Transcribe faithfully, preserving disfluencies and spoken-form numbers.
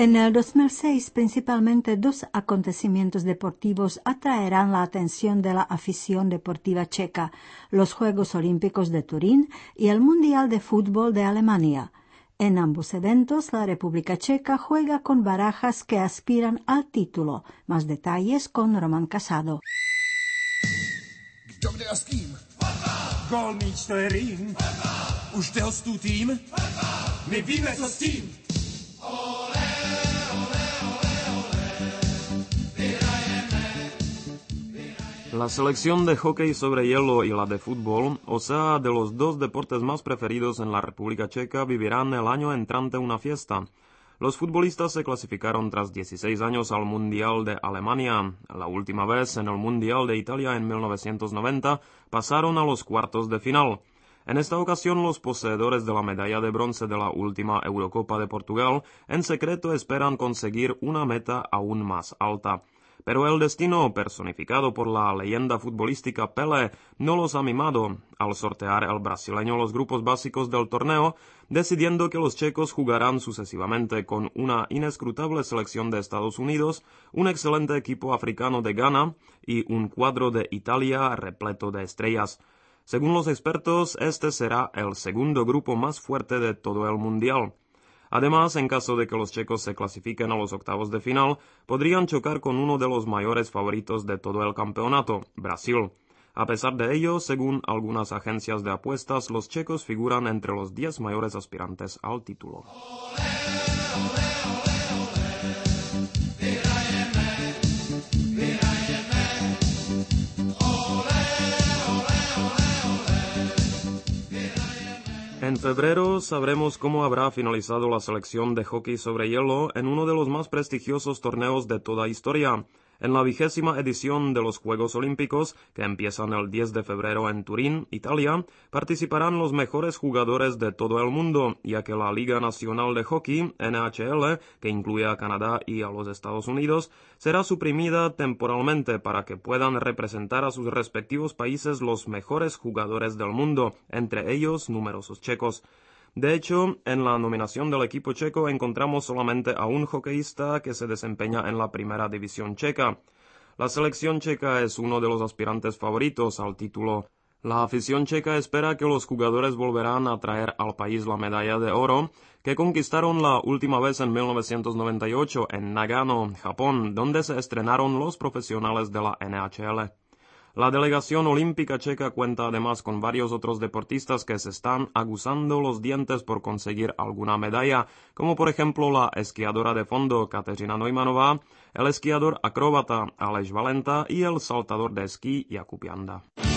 En el dos mil seis, principalmente dos acontecimientos deportivos atraerán la atención de la afición deportiva checa, los Juegos Olímpicos de Turín y el Mundial de Fútbol de Alemania. En ambos eventos, la República Checa juega con barajas que aspiran al título. Más detalles con Roman Casado. Kdo kde a s kým? Gól míč, to je Rím. Už jde tu tým? My víme, co s tím. La selección de hockey sobre hielo y la de fútbol, o sea, de los dos deportes más preferidos en la República Checa, vivirán el año entrante una fiesta. Los futbolistas se clasificaron tras dieciséis años al Mundial de Alemania. La última vez, en el Mundial de Italia en mil novecientos noventa, pasaron a los cuartos de final. En esta ocasión, los poseedores de la medalla de bronce de la última Eurocopa de Portugal en secreto esperan conseguir una meta aún más alta. Pero el destino, personificado por la leyenda futbolística Pelé, no los ha mimado al sortear el brasileño los grupos básicos del torneo, decidiendo que los checos jugarán sucesivamente con una inescrutable selección de Estados Unidos, un excelente equipo africano de Ghana y un cuadro de Italia repleto de estrellas. Según los expertos, este será el segundo grupo más fuerte de todo el Mundial. Además, en caso de que los checos se clasifiquen a los octavos de final, podrían chocar con uno de los mayores favoritos de todo el campeonato, Brasil. A pesar de ello, según algunas agencias de apuestas, los checos figuran entre los diez mayores aspirantes al título. En febrero sabremos cómo habrá finalizado la selección de hockey sobre hielo en uno de los más prestigiosos torneos de toda historia. En la vigésima edición de los Juegos Olímpicos, que empiezan el diez de febrero en Turín, Italia, participarán los mejores jugadores de todo el mundo, ya que la Liga Nacional de Hockey, N H L, que incluye a Canadá y a los Estados Unidos, será suprimida temporalmente para que puedan representar a sus respectivos países los mejores jugadores del mundo, entre ellos numerosos checos. De hecho, en la nominación del equipo checo encontramos solamente a un hockeyista que se desempeña en la primera división checa. La selección checa es uno de los aspirantes favoritos al título. La afición checa espera que los jugadores volverán a traer al país la medalla de oro, que conquistaron la última vez en mil novecientos noventa y ocho en Nagano, Japón, donde se estrenaron los profesionales de la N H L. La delegación olímpica checa cuenta además con varios otros deportistas que se están aguzando los dientes por conseguir alguna medalla, como por ejemplo la esquiadora de fondo Kateřina Neumannová, el esquiador acróbata Aleš Valenta y el saltador de esquí Jakub Janda.